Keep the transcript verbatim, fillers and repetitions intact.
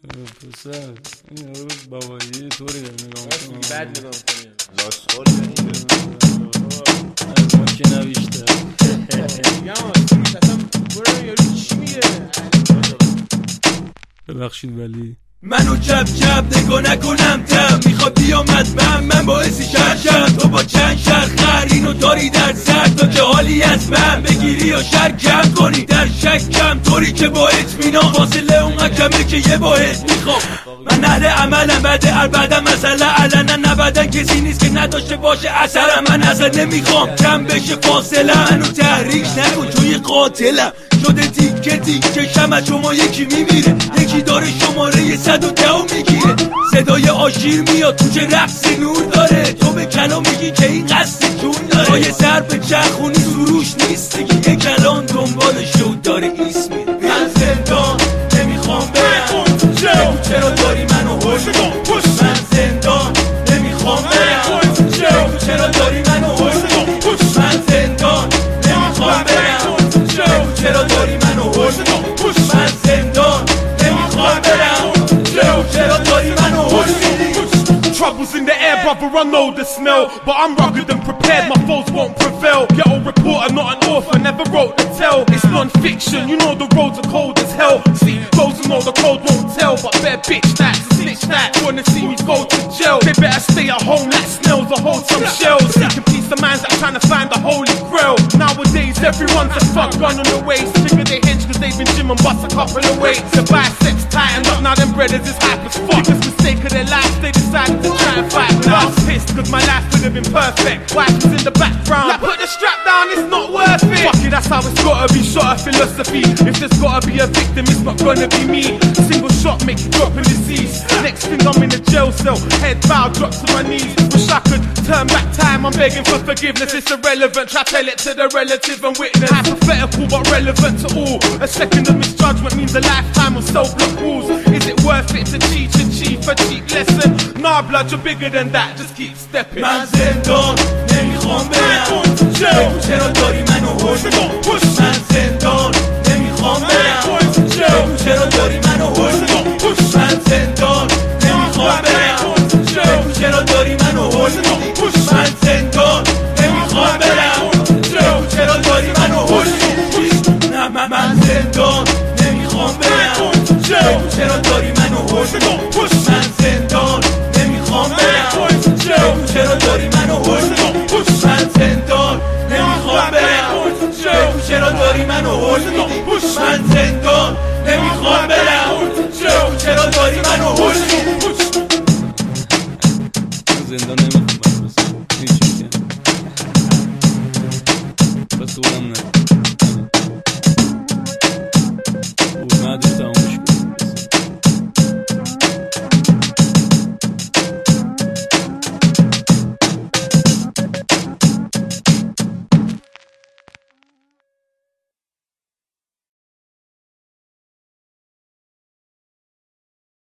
پسر این رو بابایی طوری داره نگاه میکنم بعد نگاه میکنیم لاسخور کنید از ما که نویشته میگم آسیش اصلا برو یارو چی میگه ببخشید ولی منو جب جب نگاه نکنم تم میخواد بیامد من من باعثی شرشم تو با چند شرخر اینو داری در سر تا که حالی از من بگیری یا شر کم کنی در شکم طوری که با اطمینان فاصله اون کمه که یه باعث میخوام من اهل عملم بعد اربدم مثلا علنا نبدن کسی نیست که نداشته باشه اثرم من اصلا نمیخوام کم بشه فاصله منو تحریک نکن چون یه قاتلم شده تیکه تیکه شم از شما یکی میمیره یکی داره شماره یه صد و ده میگیره صدای آشیر میاد تو چه رقص نور داره تو به کلام میگی که این قصد جون داره یه سر به چرخونی سروش نیست دیگه یه کلام دنبال شو داره ایس میره من زندان نمیخوام برم بگو چرا داری منو هل من زندان نمیخوام برم بگو چرا داری منو هل من زندان نمیخوام برم بگو چرا داری منو هل من زندان نمیخوام برم بگو چرا داری منو هل Troubles in the air, brother, I know the smell. But I'm rugged and prepared, my foes won't prevail. Ghetto reporter, not an author, never wrote the tale. It's non-fiction, you know the roads are cold as hell. See, those who know the code won't tell. But bare bitch that, snitch that, wanna see me go to jail. They better stay at home like snails or hold some shells. Seeking peace of minds that trying to find the holy grail. Nowadays, everyone's a fuck gun on the waist. Figure they hench cause they've been gym and bust a couple of weights. The biceps tightened up, now them brothers is hype as fuck. Biggest mistake of their life, they decided to try and fight with us. Pissed cause my life would have been perfect. Wife was in the background, like put the strap down, it's not worth it. Fuck it, that's how it's gotta be, shot of philosophy. If there's gotta be a victim, it's not gonna be me. Single shot make you drop in disease. Next thing I'm in a jail cell, head bow, drop to my knees. Wish I could turn back time, I'm begging for forgiveness. It's irrelevant, try tell it to the relative and witness. Hypothetical but relevant to all. A second of misjudgment means a lifetime of cell-block rules. Is it worth it to teach a chief a cheap lesson? Nah blood, you're bigger than that, just keep stepping. من زندان نمیخوام برم بگو چرا داری منو هل من زندان نمیخوام برم بگو چرا داری منو هل من زندان نمیخوام برم بگو چرا داری منو هل من زندان نمیخوام برم بگو چرا داری منو هل نه من زندان نمیخوام برم بگو چرا داری منو هل من زندان نمیخوام برم بگو چرا داری منو هل من زندان نمیخوام برم بگو چرا داری منو هل من زندان نمیخوام برم بگو چرا داری منو هل زندان نمیخوام